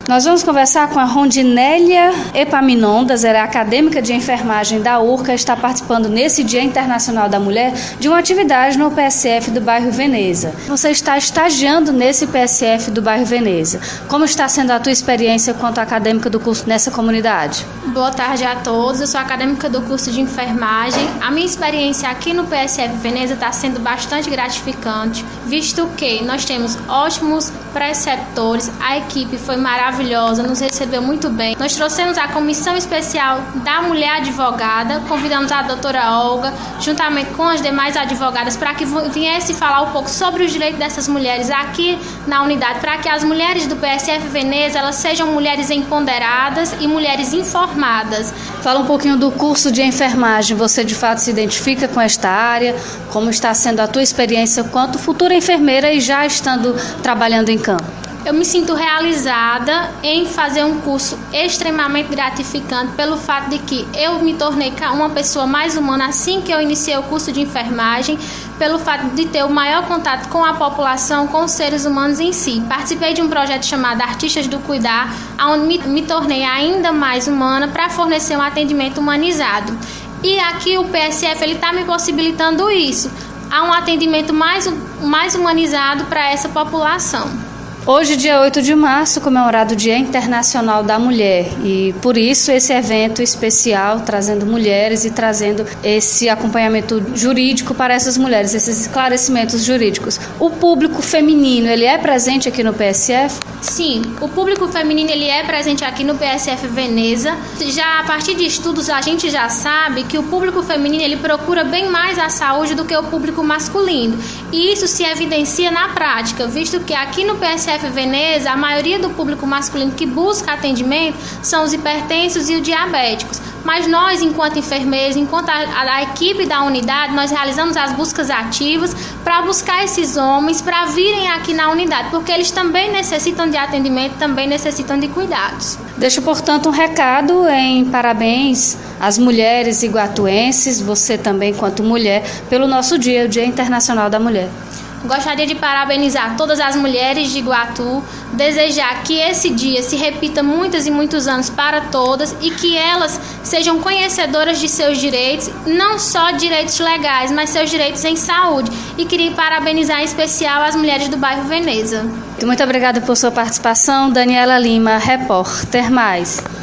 Nós vamos conversar com a Rondinélia Epaminondas, ela é acadêmica de enfermagem da URCA, está participando nesse Dia Internacional da Mulher de uma atividade no PSF do bairro Veneza. Você está estagiando nesse PSF do bairro Veneza. Como está sendo a tua experiência quanto acadêmica do curso nessa comunidade? Boa tarde a todos, eu sou acadêmica do curso de enfermagem. A minha experiência aqui no PSF Veneza está sendo bastante gratificante, visto que nós temos ótimos preceptores, a equipe foi maravilhosa, nos recebeu muito bem. Nós trouxemos a comissão especial da mulher advogada, convidamos a doutora Olga, juntamente com as demais advogadas, para que viesse falar um pouco sobre os direitos dessas mulheres aqui na unidade, para que as mulheres do PSF Veneza, elas sejam mulheres empoderadas e mulheres informadas. Fala um pouquinho do curso de enfermagem, você de fato se identifica com esta área, como está sendo a tua experiência quanto futura enfermeira e já estando trabalhando em campo? Eu me sinto realizada em fazer um curso extremamente gratificante pelo fato de que eu me tornei uma pessoa mais humana assim que eu iniciei o curso de enfermagem, pelo fato de ter o maior contato com a população, com os seres humanos em si. Participei de um projeto chamado Artistas do Cuidar, onde me tornei ainda mais humana para fornecer um atendimento humanizado. E aqui o PSF está me possibilitando isso. Há um atendimento mais humanizado para essa população. Hoje, dia 8 de março, comemorado o Dia Internacional da Mulher e por isso esse evento especial trazendo mulheres e trazendo esse acompanhamento jurídico para essas mulheres, esses esclarecimentos jurídicos. O público feminino, ele é presente aqui no PSF? Sim, o público feminino ele é presente aqui no PSF Veneza. Já a partir de estudos a gente já sabe que o público feminino ele procura bem mais a saúde do que o público masculino. E isso se evidencia na prática, visto que aqui no PSF Veneza, a maioria do público masculino que busca atendimento são os hipertensos e os diabéticos. Mas nós, enquanto enfermeiros, enquanto a equipe da unidade, nós realizamos as buscas ativas para buscar esses homens para virem aqui na unidade, porque eles também necessitam de atendimento, também necessitam de cuidados. Deixo, portanto, um recado em parabéns às mulheres iguatuenses, você também, quanto mulher, pelo nosso dia, o Dia Internacional da Mulher. Gostaria de parabenizar todas as mulheres de Iguatu, desejar que esse dia se repita muitos e muitos anos para todas e que elas sejam conhecedoras de seus direitos, não só direitos legais, mas seus direitos em saúde. E queria parabenizar em especial as mulheres do bairro Veneza. Muito obrigada por sua participação, Daniela Lima, repórter. Mais.